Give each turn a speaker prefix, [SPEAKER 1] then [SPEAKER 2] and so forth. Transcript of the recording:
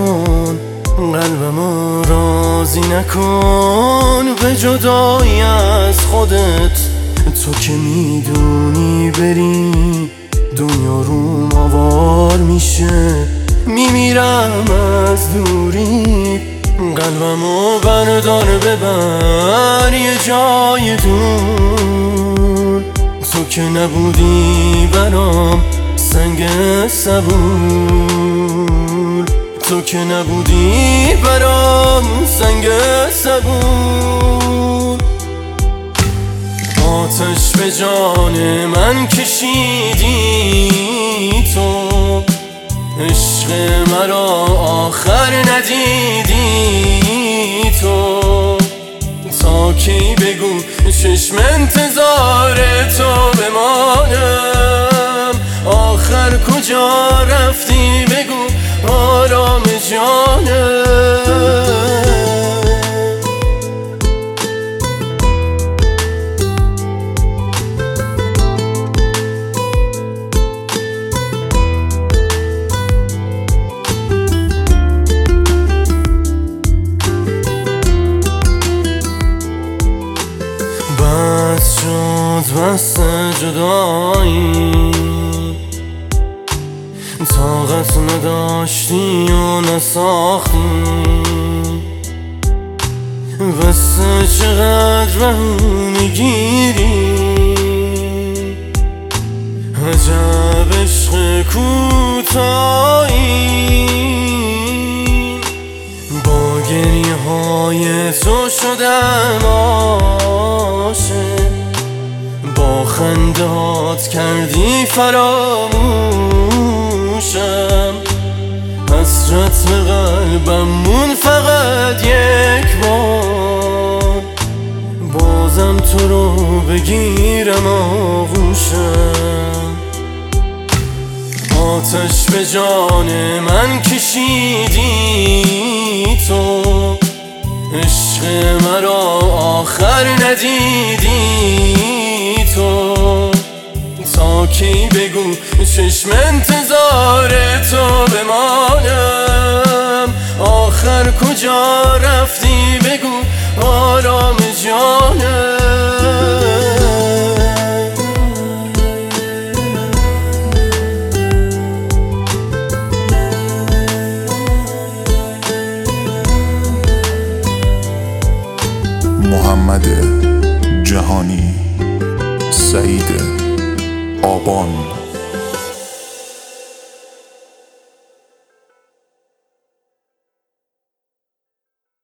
[SPEAKER 1] نکن، قلبمو راضی نکن به جدایی از خودت. تو که میدونی بری دنیا روم آوار میشه، میمیرم از دوری. قلبمو بردار ببر یه جای دور. تو که نبودی برام سنگ صبور، تو که نبودی برام سنگ صبور. آتش به جان من کشیدی تو، عشق مرا آخر ندیدی تو. تا کی بگو چشم انتظار تو بمانم، آخر کجا رفتی بگو آرام جانم. بس شد بس جدایی، طاقت نداشتی و نساختی. بس چقدر بهم میگیری، عجب عشق کوتاهی. با گریه های تو شدم عاشق، با خندهات کردی فراموشم. حسرت به قلبم مون فقط یک بار، بازم تو رو بگیرم آغوشم. آتش به جان من کشیدی تو، عشق مرا آخر ندیدی تو. تا کی بگو چشم انتظار تو بمانم، آخر کجا رفتی بگو آرام جانم.
[SPEAKER 2] محمد جهانی، سعید آبان.